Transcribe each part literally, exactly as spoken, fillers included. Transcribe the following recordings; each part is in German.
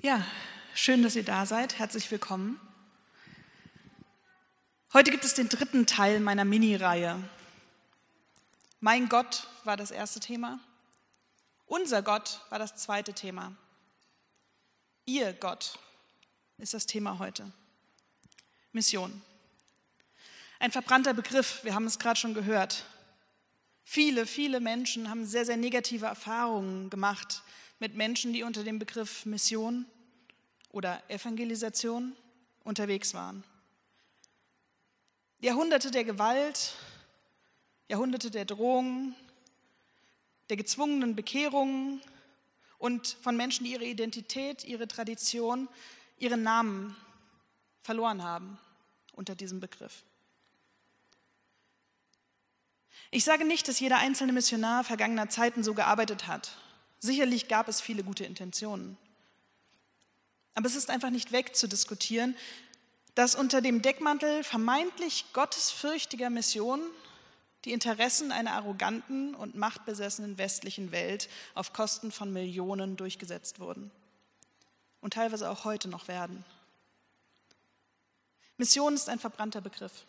Ja, schön, dass ihr da seid. Herzlich willkommen. Heute gibt es den dritten Teil meiner Mini-Reihe. Mein Gott war das erste Thema. Unser Gott war das zweite Thema. Ihr Gott ist das Thema heute. Mission. Ein verbrannter Begriff, wir haben es gerade schon gehört. Viele, viele Menschen haben sehr, sehr negative Erfahrungen gemacht mit Menschen, die unter dem Begriff Mission oder Evangelisation unterwegs waren. Jahrhunderte der Gewalt, Jahrhunderte der Drohungen, der gezwungenen Bekehrungen und von Menschen, die ihre Identität, ihre Tradition, ihren Namen verloren haben unter diesem Begriff. Ich sage nicht, dass jeder einzelne Missionar vergangener Zeiten so gearbeitet hat. Sicherlich gab es viele gute Intentionen. Aber es ist einfach nicht wegzudiskutieren, dass unter dem Deckmantel vermeintlich gottesfürchtiger Mission die Interessen einer arroganten und machtbesessenen westlichen Welt auf Kosten von Millionen durchgesetzt wurden und teilweise auch heute noch werden. Mission ist ein verbrannter Begriff.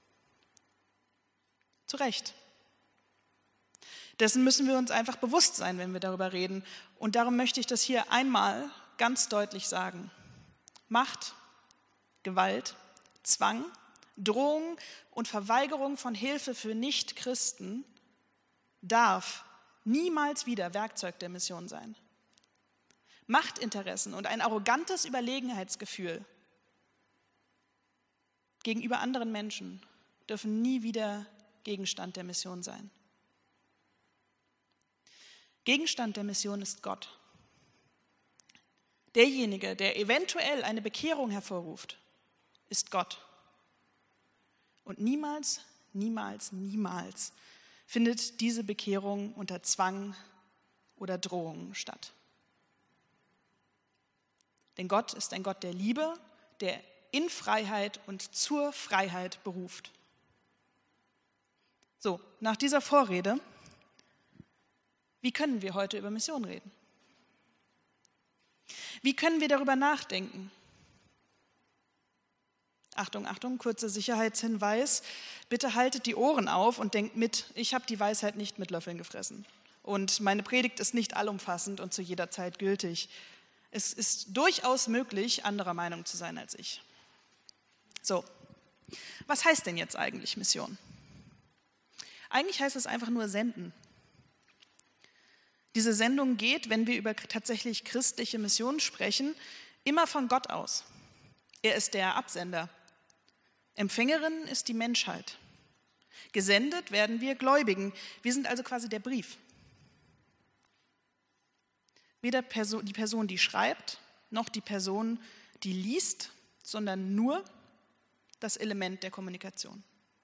Zu Recht. Dessen müssen wir uns einfach bewusst sein, wenn wir darüber reden. Und darum möchte ich das hier einmal ganz deutlich sagen. Macht, Gewalt, Zwang, Drohung und Verweigerung von Hilfe für Nichtchristen darf niemals wieder Werkzeug der Mission sein. Machtinteressen und ein arrogantes Überlegenheitsgefühl gegenüber anderen Menschen dürfen nie wieder Gegenstand der Mission sein. Gegenstand der Mission ist Gott. Derjenige, der eventuell eine Bekehrung hervorruft, ist Gott. Und niemals, niemals, niemals findet diese Bekehrung unter Zwang oder Drohung statt. Denn Gott ist ein Gott der Liebe, der in Freiheit und zur Freiheit beruft. So, nach dieser Vorrede, wie können wir heute über Mission reden? Wie können wir darüber nachdenken? Achtung, Achtung, kurzer Sicherheitshinweis. Bitte haltet die Ohren auf und denkt mit, ich habe die Weisheit nicht mit Löffeln gefressen. Und meine Predigt ist nicht allumfassend und zu jeder Zeit gültig. Es ist durchaus möglich, anderer Meinung zu sein als ich. So, was heißt denn jetzt eigentlich Mission? Eigentlich heißt es einfach nur senden. Diese Sendung geht, wenn wir über tatsächlich christliche Mission sprechen, immer von Gott aus. Er ist der Absender. Empfängerin ist die Menschheit. Gesendet werden wir Gläubigen. Wir sind also quasi der Brief. Weder die Person, die schreibt, noch die Person, die liest, sondern nur das Element der Kommunikation.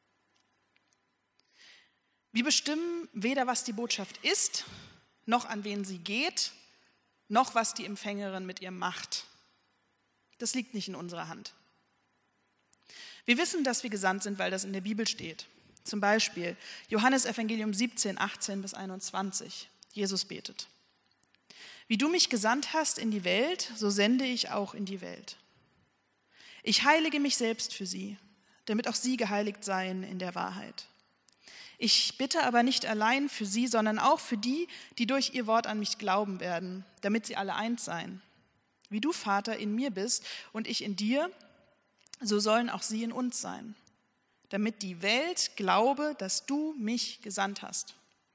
Wir bestimmen weder, was die Botschaft ist, noch an wen sie geht, noch was die Empfängerin mit ihr macht. Das liegt nicht in unserer Hand. Wir wissen, dass wir gesandt sind, weil das in der Bibel steht. Zum Beispiel Johannes Evangelium siebzehn, achtzehn bis einundzwanzig. Jesus betet: Wie du mich gesandt hast in die Welt, so sende ich auch in die Welt. Ich heilige mich selbst für sie, damit auch sie geheiligt seien in der Wahrheit. Ich bitte aber nicht allein für sie, sondern auch für die, die durch ihr Wort an mich glauben werden, damit sie alle eins seien. Wie du, Vater, in mir bist und ich in dir, so sollen auch sie in uns sein, damit die Welt glaube, dass du mich gesandt hast.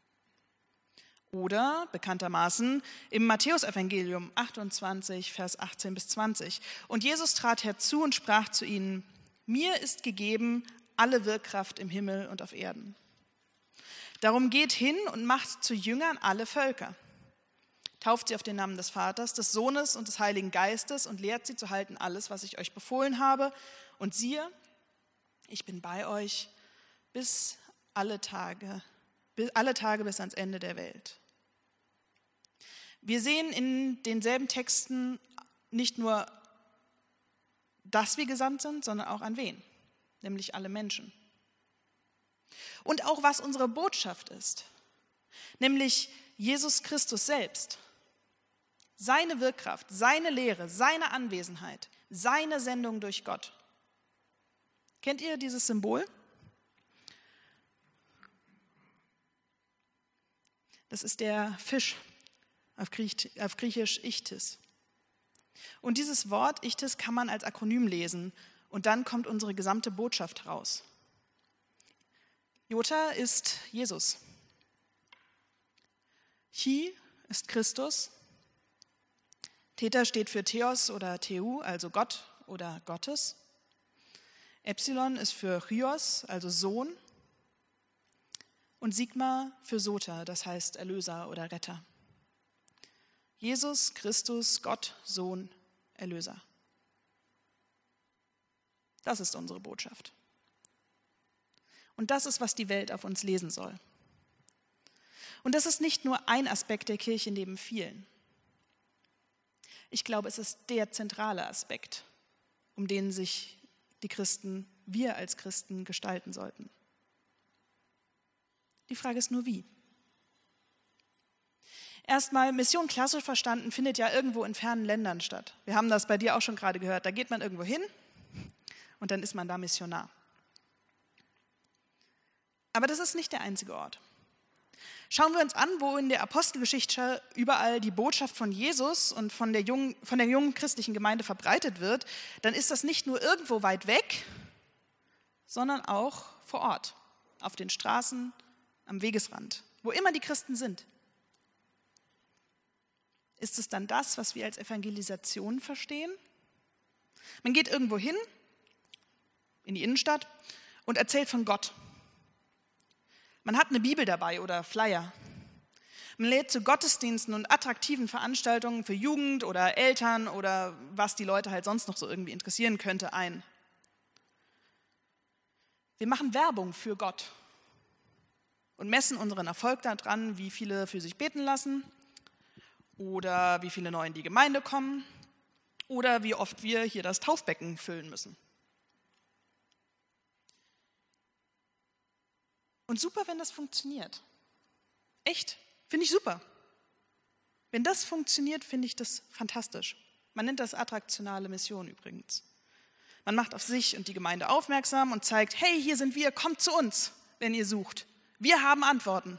Oder bekanntermaßen im Matthäusevangelium achtundzwanzig, Vers achtzehn bis zwanzig. Und Jesus trat herzu und sprach zu ihnen: Mir ist gegeben alle Wirkkraft im Himmel und auf Erden. Darum geht hin und macht zu Jüngern alle Völker. Tauft sie auf den Namen des Vaters, des Sohnes und des Heiligen Geistes und lehrt sie zu halten alles, was ich euch befohlen habe. Und siehe, ich bin bei euch bis alle Tage, bis alle Tage bis ans Ende der Welt. Wir sehen in denselben Texten nicht nur, dass wir gesandt sind, sondern auch an wen, nämlich alle Menschen. Und auch, was unsere Botschaft ist, nämlich Jesus Christus selbst. seine Wirkkraft, seine Lehre, seine Anwesenheit, seine Sendung durch Gott. Kennt ihr dieses Symbol? Das ist der Fisch, auf Griechisch Ichthys. Und dieses Wort Ichthys kann man als Akronym lesen und dann kommt unsere gesamte Botschaft raus. Jota ist Jesus. Chi ist Christus. Theta steht für Theos oder Theou, also Gott oder Gottes. Epsilon ist für Chios, also Sohn. Und Sigma für Sota, das heißt Erlöser oder Retter. Jesus, Christus, Gott, Sohn, Erlöser. Das ist unsere Botschaft. Und das ist, was die Welt auf uns lesen soll. Und das ist nicht nur ein Aspekt der Kirche neben vielen. Ich glaube, es ist der zentrale Aspekt, um den sich die Christen, wir als Christen gestalten sollten. Die Frage ist nur, wie. Erstmal, Mission klassisch verstanden findet ja irgendwo in fernen Ländern statt. Wir haben das bei dir auch schon gerade gehört. Da geht man irgendwo hin und dann ist man da Missionar. Aber das ist nicht der einzige Ort. Schauen wir uns an, wo in der Apostelgeschichte überall die Botschaft von Jesus und von der jungen, von der jungen christlichen Gemeinde verbreitet wird, dann ist das nicht nur irgendwo weit weg, sondern auch vor Ort, auf den Straßen, am Wegesrand, wo immer die Christen sind. Ist es dann das, was wir als Evangelisation verstehen? Man geht irgendwo hin, in die Innenstadt, und erzählt von Gott. Man hat eine Bibel dabei oder Flyer. Man lädt zu Gottesdiensten und attraktiven Veranstaltungen für Jugend oder Eltern oder was die Leute halt sonst noch so irgendwie interessieren könnte ein. Wir machen Werbung für Gott und messen unseren Erfolg daran, wie viele für sich beten lassen oder wie viele neu in die Gemeinde kommen oder wie oft wir hier das Taufbecken füllen müssen. Und super, wenn das funktioniert. Echt, finde ich super. Wenn das funktioniert, finde ich das fantastisch. Man nennt das attraktionale Mission übrigens. Man macht auf sich und die Gemeinde aufmerksam und zeigt, hey, hier sind wir, kommt zu uns, wenn ihr sucht. Wir haben Antworten.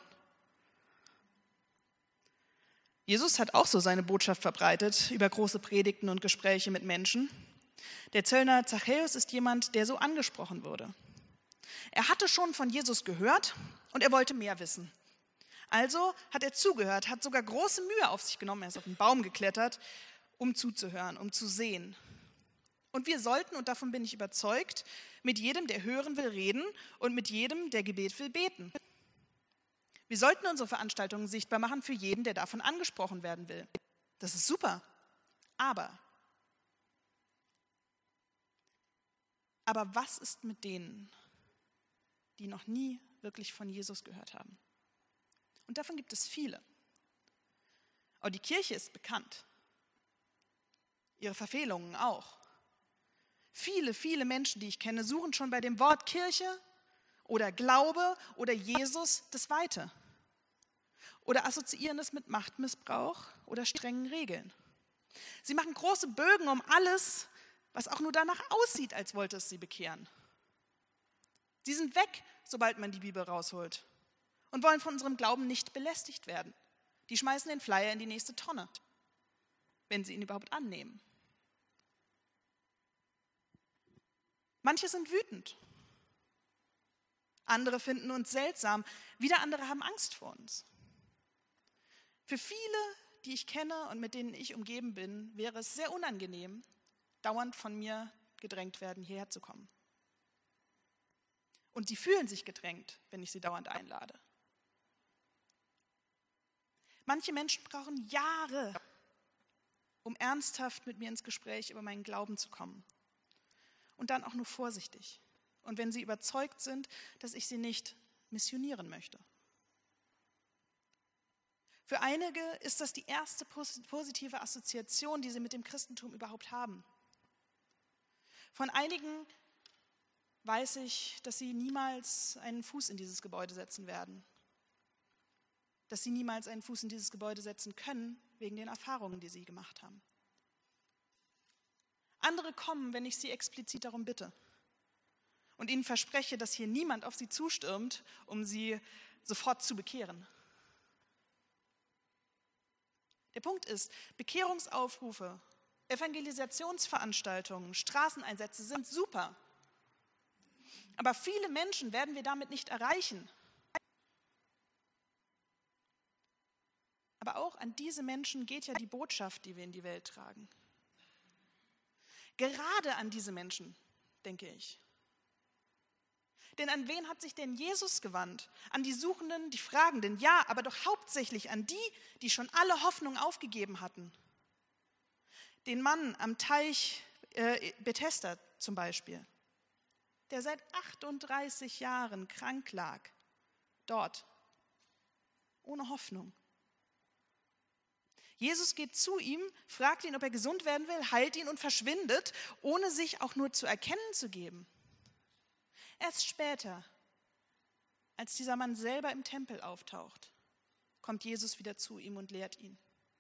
Jesus hat auch so seine Botschaft verbreitet über große Predigten und Gespräche mit Menschen. Der Zöllner Zachäus ist jemand, der so angesprochen wurde. Er hatte schon von Jesus gehört und er wollte mehr wissen. Also hat er zugehört, hat sogar große Mühe auf sich genommen. Er ist auf den Baum geklettert, um zuzuhören, um zu sehen. Und wir sollten, und davon bin ich überzeugt, mit jedem, der hören will, reden und mit jedem, der Gebet will, beten. Wir sollten unsere Veranstaltungen sichtbar machen für jeden, der davon angesprochen werden will. Das ist super. Aber, aber was ist mit denen, die noch nie wirklich von Jesus gehört haben? Und davon gibt es viele. Aber die Kirche ist bekannt. Ihre Verfehlungen auch. Viele, viele Menschen, die ich kenne, suchen schon bei dem Wort Kirche oder Glaube oder Jesus das Weite. Oder assoziieren es mit Machtmissbrauch oder strengen Regeln. Sie machen große Bögen um alles, was auch nur danach aussieht, als wollte es sie bekehren. Sie sind weg, sobald man die Bibel rausholt und wollen von unserem Glauben nicht belästigt werden. Die schmeißen den Flyer in die nächste Tonne, wenn sie ihn überhaupt annehmen. Manche sind wütend, andere finden uns seltsam, wieder andere haben Angst vor uns. Für viele, die ich kenne und mit denen ich umgeben bin, wäre es sehr unangenehm, dauernd von mir gedrängt werden, hierher zu kommen. Und sie fühlen sich gedrängt, wenn ich sie dauernd einlade. Manche Menschen brauchen Jahre, um ernsthaft mit mir ins Gespräch über meinen Glauben zu kommen. Und dann auch nur vorsichtig. Und wenn sie überzeugt sind, dass ich sie nicht missionieren möchte. Für einige ist das die erste positive Assoziation, die sie mit dem Christentum überhaupt haben. Von einigen weiß ich, dass sie niemals einen Fuß in dieses Gebäude setzen werden. dass sie niemals einen Fuß in dieses Gebäude setzen können, wegen den Erfahrungen, die sie gemacht haben. Andere kommen, wenn ich sie explizit darum bitte und ihnen verspreche, dass hier niemand auf sie zustürmt, um sie sofort zu bekehren. Der Punkt ist, Bekehrungsaufrufe, Evangelisationsveranstaltungen, Straßeneinsätze sind super. Aber viele Menschen werden wir damit nicht erreichen. Aber auch an diese Menschen geht ja die Botschaft, die wir in die Welt tragen. Gerade an diese Menschen, denke ich. Denn an wen hat sich denn Jesus gewandt? An die Suchenden, die Fragenden, ja, aber doch hauptsächlich an die, die schon alle Hoffnung aufgegeben hatten. Den Mann am Teich äh, Bethesda zum Beispiel, der seit achtunddreißig Jahren krank lag, dort, ohne Hoffnung. Jesus geht zu ihm, fragt ihn, ob er gesund werden will, heilt ihn und verschwindet, ohne sich auch nur zu erkennen zu geben. Erst später, als dieser Mann selber im Tempel auftaucht, kommt Jesus wieder zu ihm und lehrt ihn.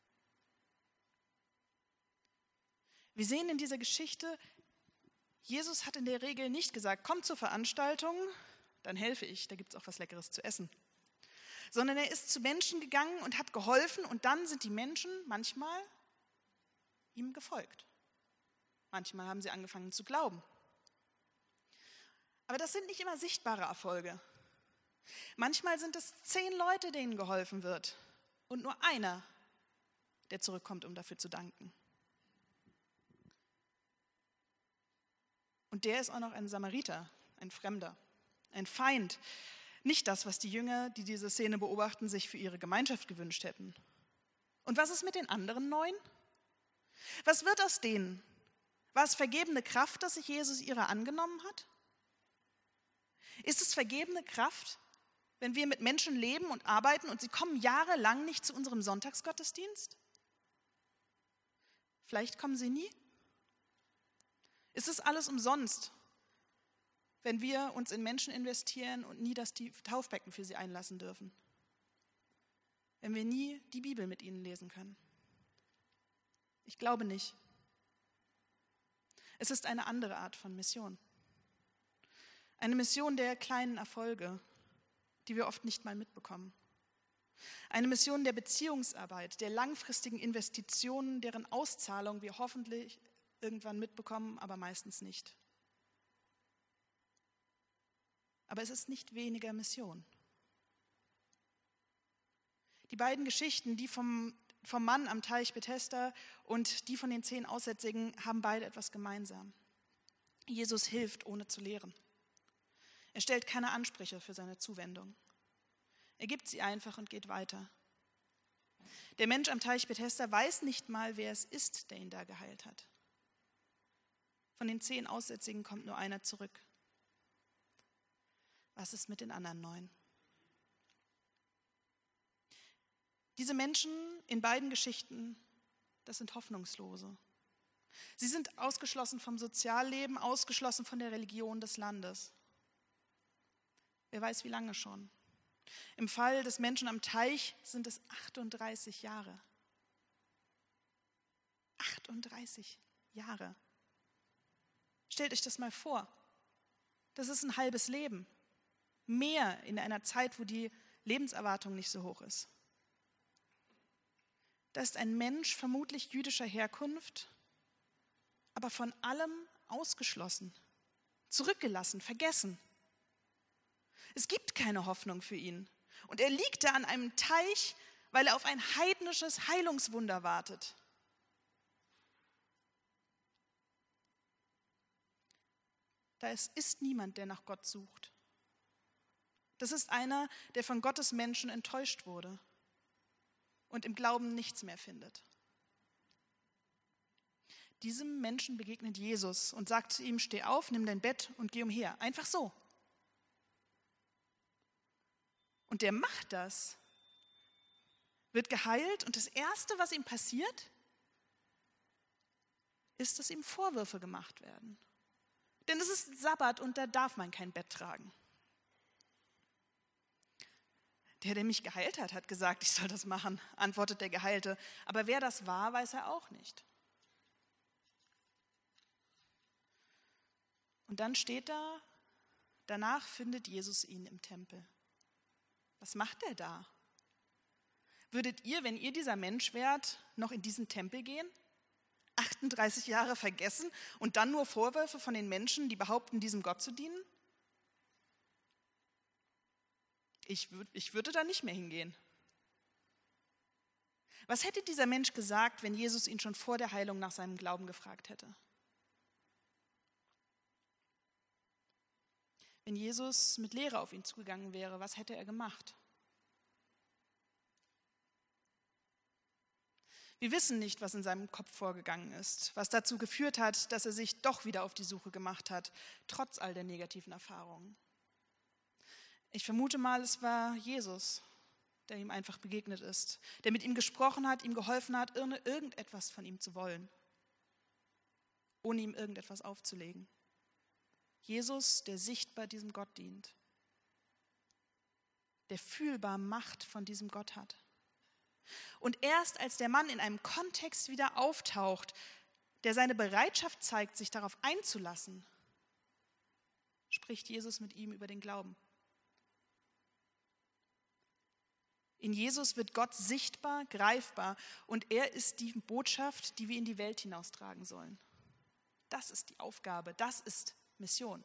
Wir sehen in dieser Geschichte, Jesus hat in der Regel nicht gesagt, komm zur Veranstaltung, dann helfe ich, da gibt es auch was Leckeres zu essen. Sondern er ist zu Menschen gegangen und hat geholfen und dann sind die Menschen manchmal ihm gefolgt. Manchmal haben sie angefangen zu glauben. Aber das sind nicht immer sichtbare Erfolge. Manchmal sind es zehn Leute, denen geholfen wird und nur einer, der zurückkommt, um dafür zu danken. Und der ist auch noch ein Samariter, ein Fremder, ein Feind. Nicht das, was die Jünger, die diese Szene beobachten, sich für ihre Gemeinschaft gewünscht hätten. Und was ist mit den anderen neun? Was wird aus denen? War es vergebene Kraft, dass sich Jesus ihrer angenommen hat? Ist es vergebene Kraft, wenn wir mit Menschen leben und arbeiten und sie kommen jahrelang nicht zu unserem Sonntagsgottesdienst? Vielleicht kommen sie nie. Ist es alles umsonst, wenn wir uns in Menschen investieren und nie das Taufbecken für sie einlassen dürfen? Wenn wir nie die Bibel mit ihnen lesen können? Ich glaube nicht. Es ist eine andere Art von Mission. Eine Mission der kleinen Erfolge, die wir oft nicht mal mitbekommen. Eine Mission der Beziehungsarbeit, der langfristigen Investitionen, deren Auszahlung wir hoffentlich irgendwann mitbekommen, aber meistens nicht. Aber es ist nicht weniger Mission. Die beiden Geschichten, die vom, vom Mann am Teich Bethesda und die von den zehn Aussätzigen, haben beide etwas gemeinsam. Jesus hilft, ohne zu lehren. Er stellt keine Ansprüche für seine Zuwendung. Er gibt sie einfach und geht weiter. Der Mensch am Teich Bethesda weiß nicht mal, wer es ist, der ihn da geheilt hat. Von den zehn Aussätzigen kommt nur einer zurück. Was ist mit den anderen neun? Diese Menschen in beiden Geschichten, das sind Hoffnungslose. Sie sind ausgeschlossen vom Sozialleben, ausgeschlossen von der Religion des Landes. Wer weiß, wie lange schon. Im Fall des Menschen am Teich sind es achtunddreißig Jahre. achtunddreißig Jahre. Stellt euch das mal vor. Das ist ein halbes Leben. Mehr in einer Zeit, wo die Lebenserwartung nicht so hoch ist. Da ist ein Mensch vermutlich jüdischer Herkunft, aber von allem ausgeschlossen, zurückgelassen, vergessen. Es gibt keine Hoffnung für ihn. Und er liegt da an einem Teich, weil er auf ein heidnisches Heilungswunder wartet. Da ist, ist niemand, der nach Gott sucht. Das ist einer, der von Gottes Menschen enttäuscht wurde und im Glauben nichts mehr findet. Diesem Menschen begegnet Jesus und sagt zu ihm, steh auf, nimm dein Bett und geh umher. Einfach so. Und der macht das, wird geheilt und das Erste, was ihm passiert, ist, dass ihm Vorwürfe gemacht werden. Denn es ist Sabbat und da darf man kein Bett tragen. Der, der mich geheilt hat, hat gesagt, ich soll das machen, antwortet der Geheilte. Aber wer das war, weiß er auch nicht. Und dann steht da, danach findet Jesus ihn im Tempel. Was macht er da? Würdet ihr, wenn ihr dieser Mensch wärt, noch in diesen Tempel gehen? achtunddreißig Jahre vergessen und dann nur Vorwürfe von den Menschen, die behaupten, diesem Gott zu dienen? Ich, würd, ich würde da nicht mehr hingehen. Was hätte dieser Mensch gesagt, wenn Jesus ihn schon vor der Heilung nach seinem Glauben gefragt hätte? Wenn Jesus mit Lehre auf ihn zugegangen wäre, was hätte er gemacht? Wir wissen nicht, was in seinem Kopf vorgegangen ist, was dazu geführt hat, dass er sich doch wieder auf die Suche gemacht hat, trotz all der negativen Erfahrungen. Ich vermute mal, es war Jesus, der ihm einfach begegnet ist, der mit ihm gesprochen hat, ihm geholfen hat, irgendetwas von ihm zu wollen, ohne ihm irgendetwas aufzulegen. Jesus, der sichtbar diesem Gott dient, der fühlbar Macht von diesem Gott hat. Und erst als der Mann in einem Kontext wieder auftaucht, der seine Bereitschaft zeigt, sich darauf einzulassen, spricht Jesus mit ihm über den Glauben. In Jesus wird Gott sichtbar, greifbar und er ist die Botschaft, die wir in die Welt hinaustragen sollen. Das ist die Aufgabe, das ist Mission.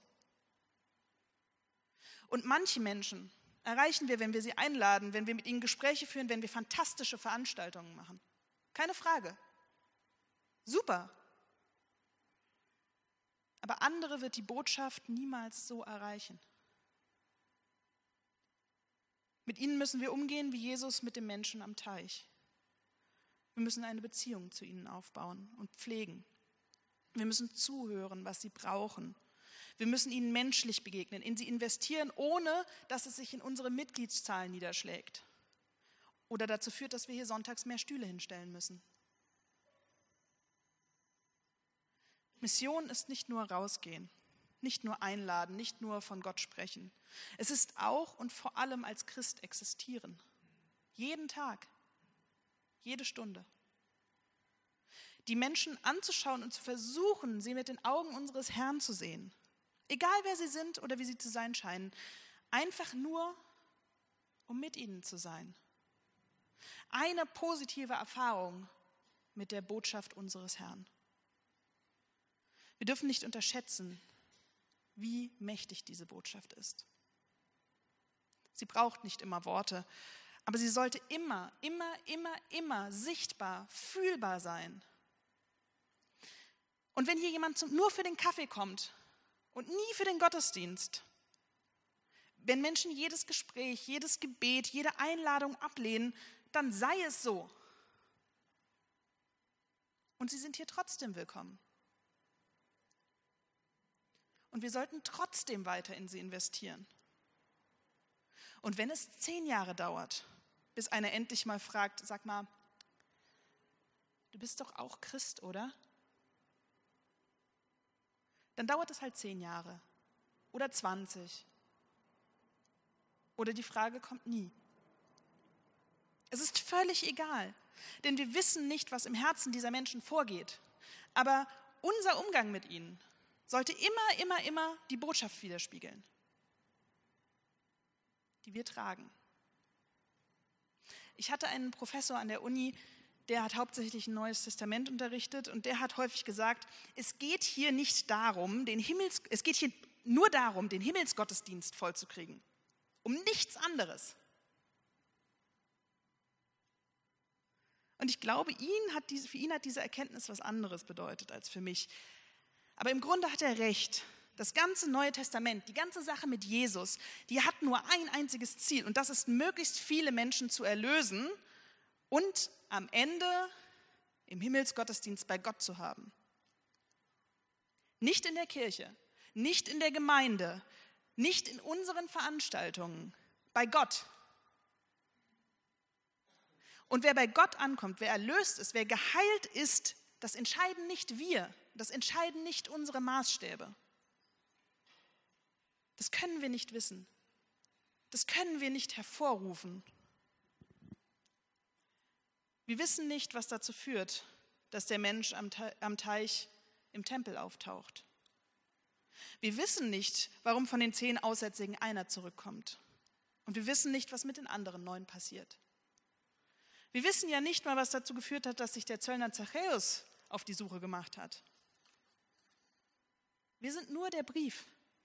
Und manche Menschen erreichen wir, wenn wir sie einladen, wenn wir mit ihnen Gespräche führen, wenn wir fantastische Veranstaltungen machen. Keine Frage. Super. Aber andere wird die Botschaft niemals so erreichen. Mit ihnen müssen wir umgehen wie Jesus mit dem Menschen am Teich. Wir müssen eine Beziehung zu ihnen aufbauen und pflegen. Wir müssen zuhören, was sie brauchen. Wir müssen ihnen menschlich begegnen, in sie investieren, ohne dass es sich in unsere Mitgliedszahlen niederschlägt oder dazu führt, dass wir hier sonntags mehr Stühle hinstellen müssen. Mission ist nicht nur rausgehen, nicht nur einladen, nicht nur von Gott sprechen. Es ist auch und vor allem als Christ existieren. Jeden Tag, jede Stunde. Die Menschen anzuschauen und zu versuchen, sie mit den Augen unseres Herrn zu sehen. Egal wer sie sind oder wie sie zu sein scheinen. Einfach nur, um mit ihnen zu sein. Eine positive Erfahrung mit der Botschaft unseres Herrn. Wir dürfen nicht unterschätzen, wie mächtig diese Botschaft ist. Sie braucht nicht immer Worte, aber sie sollte immer, immer, immer, immer sichtbar, fühlbar sein. Und wenn hier jemand zum, nur für den Kaffee kommt und nie für den Gottesdienst, wenn Menschen jedes Gespräch, jedes Gebet, jede Einladung ablehnen, dann sei es so. Und sie sind hier trotzdem willkommen. Und wir sollten trotzdem weiter in sie investieren. Und wenn es zehn Jahre dauert, bis einer endlich mal fragt, sag mal, du bist doch auch Christ, oder? Dann dauert es halt zehn Jahre oder zwanzig. Oder die Frage kommt nie. Es ist völlig egal, denn wir wissen nicht, was im Herzen dieser Menschen vorgeht. Aber unser Umgang mit ihnen sollte immer, immer, immer die Botschaft widerspiegeln, die wir tragen. Ich hatte einen Professor an der Uni, der hat hauptsächlich ein Neues Testament unterrichtet und der hat häufig gesagt, es geht hier nicht darum, den Himmels, es geht hier nur darum, den Himmelsgottesdienst vollzukriegen. Um nichts anderes. Und ich glaube, ihn hat diese, für ihn hat diese Erkenntnis was anderes bedeutet als für mich. Aber im Grunde hat er recht. Das ganze Neue Testament, die ganze Sache mit Jesus, die hat nur ein einziges Ziel. Und das ist, möglichst viele Menschen zu erlösen und am Ende im Himmelsgottesdienst bei Gott zu haben. Nicht in der Kirche, nicht in der Gemeinde, nicht in unseren Veranstaltungen, bei Gott. Und wer bei Gott ankommt, wer erlöst ist, wer geheilt ist, das entscheiden nicht wir, das entscheiden nicht unsere Maßstäbe. Das können wir nicht wissen. Das können wir nicht hervorrufen. Wir wissen nicht, was dazu führt, dass der Mensch am Teich im Tempel auftaucht. Wir wissen nicht, warum von den zehn Aussätzigen einer zurückkommt. Und wir wissen nicht, was mit den anderen neun passiert. Wir wissen ja nicht mal, was dazu geführt hat, dass sich der Zöllner Zachäus auf die Suche gemacht hat. Wir sind nur der Brief,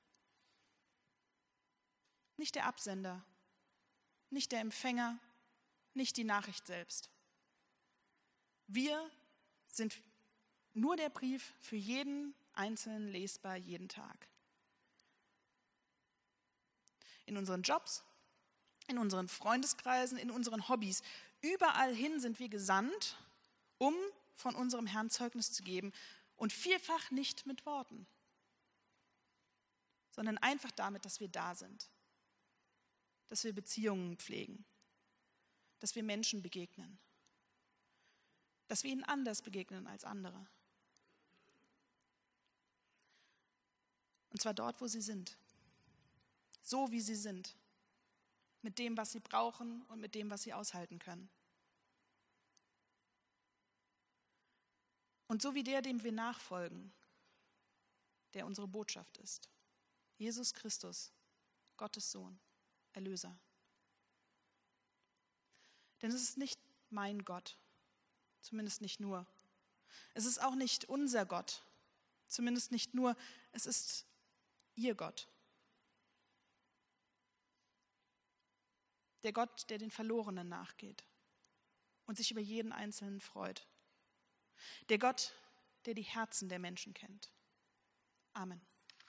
nicht der Absender, nicht der Empfänger, nicht die Nachricht selbst. Wir sind nur der Brief für jeden Einzelnen lesbar, jeden Tag. In unseren Jobs, in unseren Freundeskreisen, in unseren Hobbys, überall hin sind wir gesandt, um von unserem Herrn Zeugnis zu geben und vielfach nicht mit Worten, sondern einfach damit, dass wir da sind, dass wir Beziehungen pflegen, dass wir Menschen begegnen, dass wir ihnen anders begegnen als andere. Und zwar dort, wo sie sind, so wie sie sind, mit dem, was sie brauchen und mit dem, was sie aushalten können. Und so wie der, dem wir nachfolgen, der unsere Botschaft ist, Jesus Christus, Gottes Sohn, Erlöser. Denn es ist nicht mein Gott, zumindest nicht nur. Es ist auch nicht unser Gott, zumindest nicht nur. Es ist ihr Gott. Der Gott, der den Verlorenen nachgeht und sich über jeden Einzelnen freut. Der Gott, der die Herzen der Menschen kennt. Amen.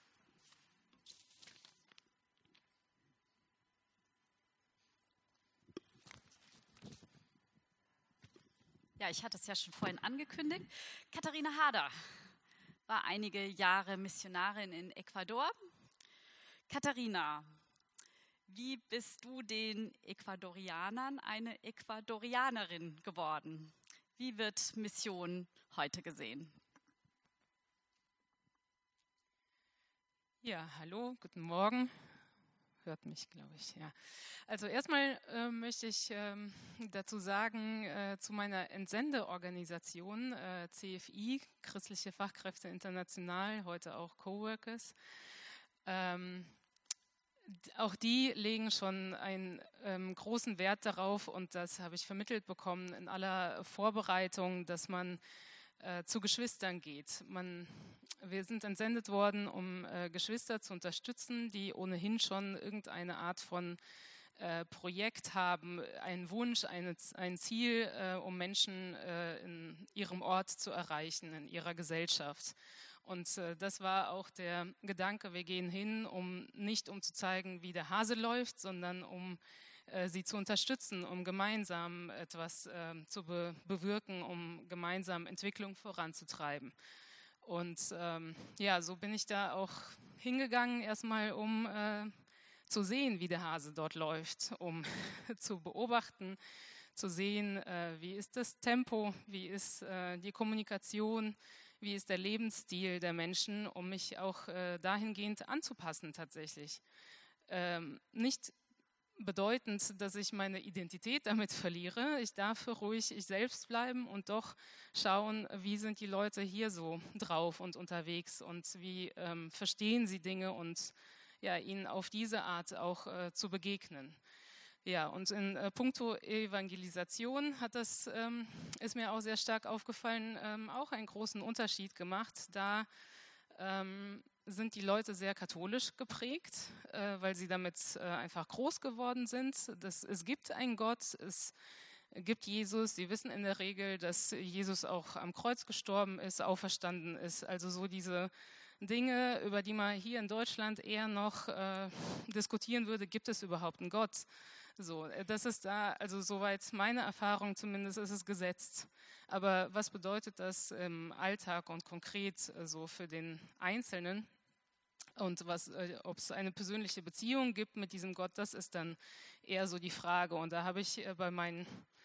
Ja, ich hatte es ja schon vorhin angekündigt. Katharina Harder war einige Jahre Missionarin in Ecuador. Katharina, wie bist du den Ecuadorianern eine Ecuadorianerin geworden? Wie wird Mission heute gesehen? Ja, hallo, guten Morgen. Hört mich, glaube ich, ja. Also erstmal äh, möchte ich ähm, dazu sagen, äh, zu meiner Entsendeorganisation äh, C F I, Christliche Fachkräfte International, heute auch Coworkers. Ähm, auch die legen schon einen ähm, großen Wert darauf, und das habe ich vermittelt bekommen in aller Vorbereitung, dass man äh, zu Geschwistern geht. Man Wir sind entsendet worden, um äh, Geschwister zu unterstützen, die ohnehin schon irgendeine Art von äh, Projekt haben, einen Wunsch, eine, ein Ziel, äh, um Menschen äh, in ihrem Ort zu erreichen, in ihrer Gesellschaft. Und äh, das war auch der Gedanke, wir gehen hin, um nicht um zu zeigen, wie der Hase läuft, sondern um äh, sie zu unterstützen, um gemeinsam etwas äh, zu be- bewirken, um gemeinsam Entwicklung voranzutreiben. Und ähm, ja, so bin ich da auch hingegangen, erstmal um äh, zu sehen, wie der Hase dort läuft, um zu beobachten, zu sehen, äh, wie ist das Tempo, wie ist äh, die Kommunikation, wie ist der Lebensstil der Menschen, um mich auch äh, dahingehend anzupassen tatsächlich. Ähm, nicht bedeutend, dass ich meine Identität damit verliere. Ich darf ruhig ich selbst bleiben und doch schauen, wie sind die Leute hier so drauf und unterwegs und wie ähm, verstehen sie Dinge und ja, ihnen auf diese Art auch äh, zu begegnen. Ja, und in äh, puncto Evangelisation hat das, ähm, ist mir auch sehr stark aufgefallen, ähm, auch einen großen Unterschied gemacht. Da ähm, sind die Leute sehr katholisch geprägt, äh, weil sie damit äh, einfach groß geworden sind. Das, es gibt einen Gott, es gibt Jesus. Sie wissen in der Regel, dass Jesus auch am Kreuz gestorben ist, auferstanden ist. Also so diese Dinge, über die man hier in Deutschland eher noch äh, diskutieren würde, gibt es überhaupt einen Gott? So, das ist da, also soweit meine Erfahrung zumindest, ist es gesetzt. Aber was bedeutet das im Alltag und konkret so für den Einzelnen? Und was, äh, ob es eine persönliche Beziehung gibt mit diesem Gott, das ist dann eher so die Frage. Und da habe ich äh, bei meinen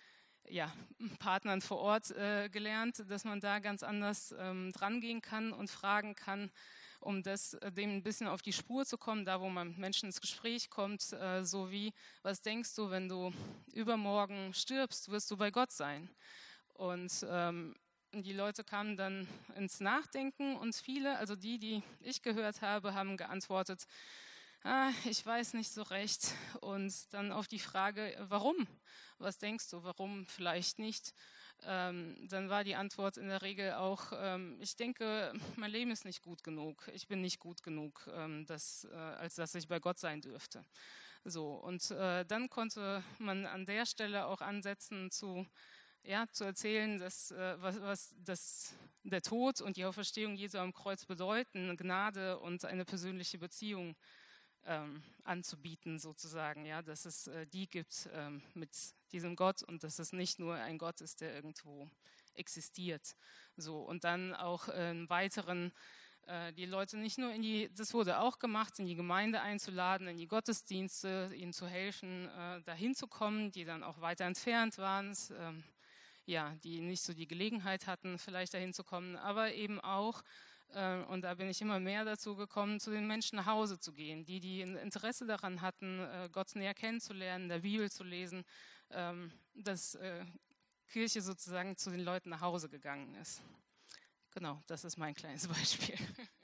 ja, Partnern vor Ort äh, gelernt, dass man da ganz anders ähm, dran gehen kann und fragen kann, um das, äh, dem ein bisschen auf die Spur zu kommen, da wo man mit Menschen ins Gespräch kommt, äh, so wie, was denkst du, wenn du übermorgen stirbst, wirst du bei Gott sein? Und ähm, die Leute kamen dann ins Nachdenken und viele, also die, die ich gehört habe, haben geantwortet, ah, ich weiß nicht so recht. Und dann auf die Frage, warum? Was denkst du, warum vielleicht nicht? Ähm, dann war die Antwort in der Regel auch, ähm, ich denke, mein Leben ist nicht gut genug. Ich bin nicht gut genug, ähm, dass, äh, als dass ich bei Gott sein dürfte. So, und äh, dann konnte man an der Stelle auch ansetzen zu, ja, zu erzählen, dass, äh, was, was das, der Tod und die Auferstehung Jesu am Kreuz bedeuten, Gnade und eine persönliche Beziehung Ähm, anzubieten sozusagen, ja, dass es äh, die gibt ähm, mit diesem Gott und dass es nicht nur ein Gott ist, der irgendwo existiert. So, und dann auch äh, einen weiteren, äh, die Leute nicht nur in die, das wurde auch gemacht, in die Gemeinde einzuladen, in die Gottesdienste, ihnen zu helfen, äh, dahin zu kommen, die dann auch weiter entfernt waren, ähm, ja, die nicht so die Gelegenheit hatten, vielleicht dahin zu kommen, aber eben auch, und da bin ich immer mehr dazu gekommen, zu den Menschen nach Hause zu gehen, die, die ein Interesse daran hatten, Gott näher kennenzulernen, der Bibel zu lesen, dass Kirche sozusagen zu den Leuten nach Hause gegangen ist. Genau, das ist mein kleines Beispiel.